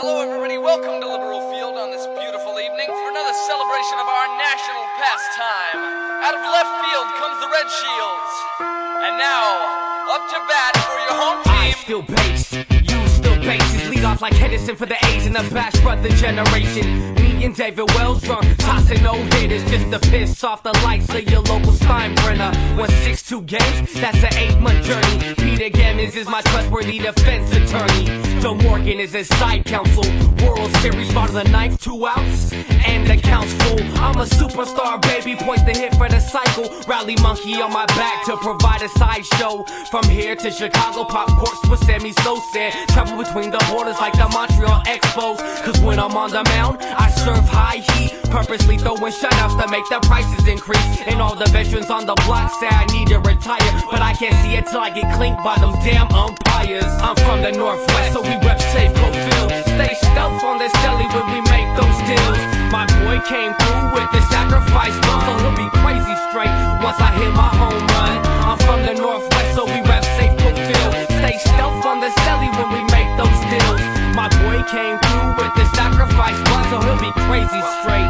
Hello everybody, welcome to Liberal Field on this beautiful evening for another celebration of our national pastime. Out of left field comes the Red Shields. And now, up to bat for your home team. I still base, you still bases. Lead off like Henderson for the A's in the Bash Brother generation. Me and David Wells drunk, tossing no hitters just to piss off the likes of your local Steinbrenner. 162 games, that's an 8-month journey. Peter Gammons is my trustworthy defense attorney. Joe Morgan is his side counsel. World Series bottom of the ninth, 2 outs, and the count's full. I'm a superstar, baby, point the hit for the cycle. Rally monkey on my back to provide a sideshow. From here to Chicago, pop courts with Sammy Sosa. Travel between the borders like the Montreal Expos. Cause when I'm on the mound, I serve high heat, purposely throwing shutouts to make the prices increase. And all the veterans on the block say I need to retire, but I can't see it till I get clinked by them damn umpires. I'm from the Northwest, so we rep Safeco Field. Stay stealth on this deli when we make those deals. My boy came through with the sacrifice bump, so he'll be crazy straight once I hit my home run. I'm from the Northwest, so we rep Safeco Field. Stay stealth on this deli when we make those deals. My boy came through with the sacrifice bump, so he'll be crazy straight.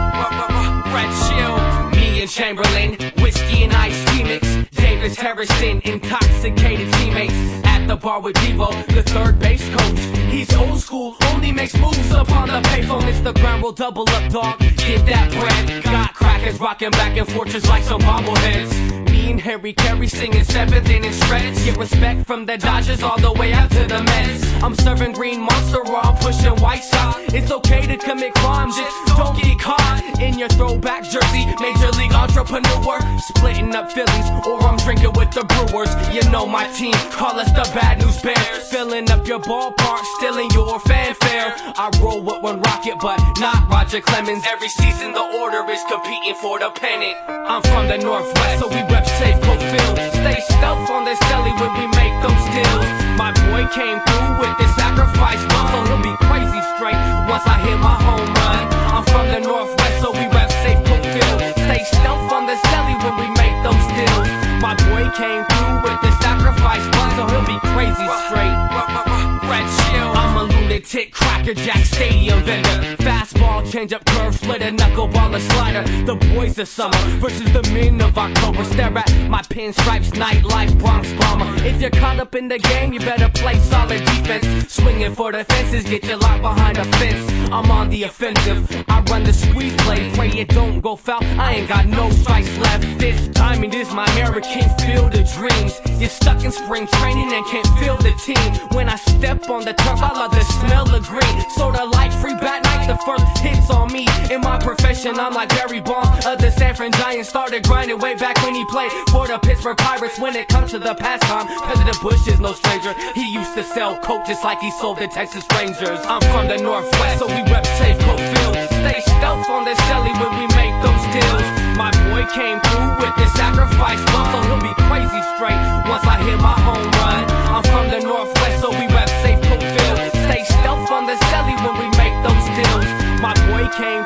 Red Shield, me and Chamberlain, whiskey and iced tea mix. Davis Harrison, intoxicated teammates at the bar with Devo, the third base coach. He's old school, only makes moves upon the payphone. Instagram will double up, dog. Get that bread. Got crackers rocking back and forth just like some bobbleheads. Me and Harry Carey singing 7th inning stretch. Get respect from the Dodgers all the way out to the Mets. I'm serving green monster while I'm pushing white shot. It's okay to commit crimes, just don't get caught in your throwback jersey. Major league entrepreneur, splitting up Phillies, or I'm drinking with the Brewers. You know my team, call us the Bad News Bears. Filling up your ballpark, stealing your fanfare. I roll with one rocket, but not Roger Clemens. Every season the order is competing for the pennant. I'm from the Northwest, so we rep Safeco Field. Stay stealth on this deli when we make those deals. My boy came through with the sacrifice bump, so he'll be crazy straight once I hit my home run. I'm from the Northwest, so we rep Safeco Field. Stay stealth on this deli when we make those deals. My boy came through with the sacrifice bump, so he'll be crazy straight. Red Shield, I'm a lunatic, Cracker Jack stadium vendor. Fastball, change-up curve, splitter, knuckleball, slider. The boys of summer versus the men of October. Stare at my pinstripes, nightlife, Bronx bomber. If you're caught up in the game, you better play solid defense. Swinging for the fences, get you locked behind a fence. I'm on the offensive, I run the squeeze play. Pray it don't go foul, I ain't got no strikes left. This timing is my American field of dreams. You're stuck in spring training and can't feel the team. When I step on the turf, I love the smell of green. Sorta like free bat night, the first hits on me. In my profession, I'm like Barry Bonds of the San Fran Giants. Started grinding way back when he played for the Pittsburgh Pirates. When it comes to the pastime, President Bush is no stranger. He used to sell coke just like he sold the Texas Rangers. I'm from the Northwest, so we rep Safeco Field. Stay stealth on this deli when we make those deals. My boy came through with the sacrifice bump, so he'll be crazy straight once I hit my home run. I'm from the Northwest, so we rep Safeco Field. Stay stealth on this deli when we make those deals. My boy came